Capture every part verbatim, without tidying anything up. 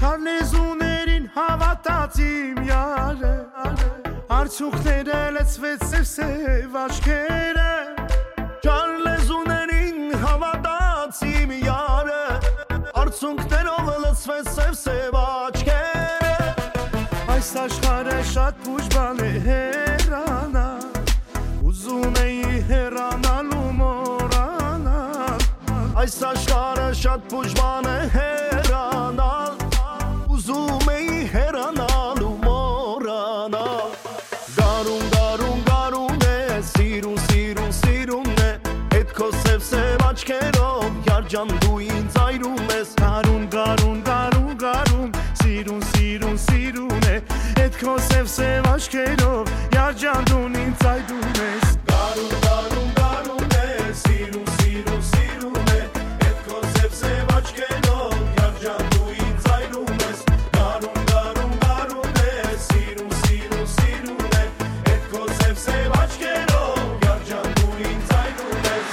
Քարլեզուներին հավատաց իմ յարը Արցունքները լցվեց սև-սև աչքերը Քարլեզուներին հավատաց իմ յարը Արցունքներով լցվեց սև-սև աչքերը Այս աշխարհը շատ ուժ բան է հեռանալ Ուզում էի հեռանալ ու մոռանալ Այս աշխարհը շատ ուժ բան է հեռանալ Ուզում էի հեռանալ ու մոռանալ Գարուն, գարուն, գարուն է Սիրուն, սիրուն, սիրուն է Էդ քո սև-սև աչքերով Յարջան դու ինձ այրում ես Գարուն, գարուն, գարուն, գարուն Սիրուն, սիրուն, սիրուն է Էդ քո սև-սև աչքերով Յարջան դու ինձ այրում ես Գարուն, գարուն, գարուն է Սիրուն, սիրուն, սիրուն է Էդ քո սև-սև աչքերով Յարջան դու ինձ այրում ես Գարուն, գարուն, գարուն է Սիրուն, սիրուն, սիրուն է Էդ քո սև-սև աչքերով Յարջան դու ինձ այրում ես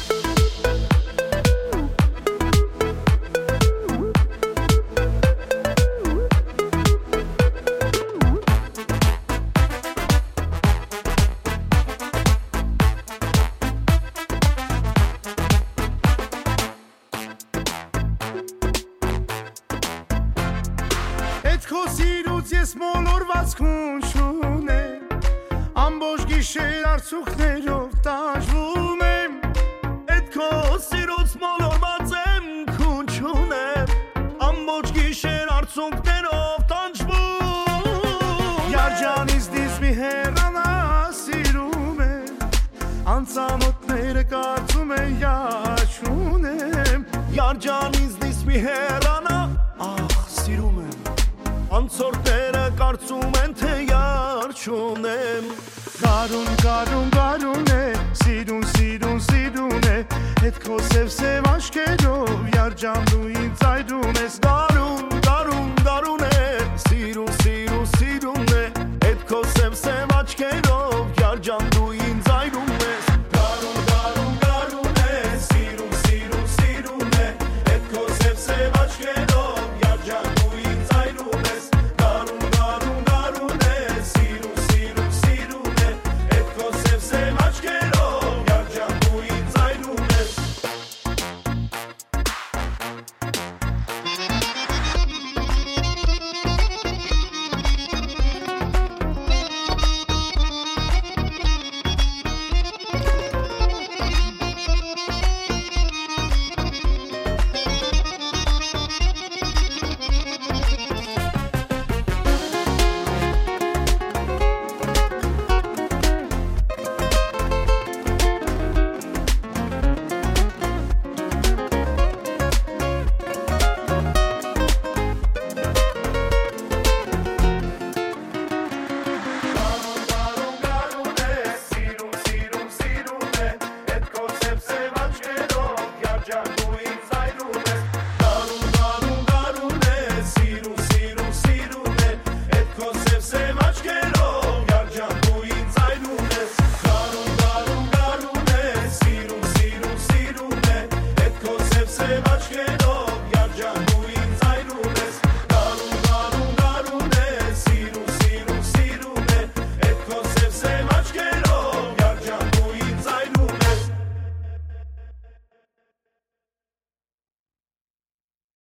Էդ քո սիրուց ես մոլորված քուն չունեմ Ամբողջ գիշեր արցունքներով տանջվում եմ Էդ քո սիրուց մոլորված եմ քուն չունեմ Ամբողջ գիշեր արցունքներով տանջվում Յարջանից դից մի հեռանա սիրում եմ Անծանոթները կարծում են յար չունեմ Յարջանից դից մի հեռանա ախ սիրում եմ Անցորդները կարծում են թե յար չունեմ Գարուն, գարուն, գարուն է Սիրուն, սիրուն, սիրուն է Էդ քո սև-սև աչքերով Յարջան դու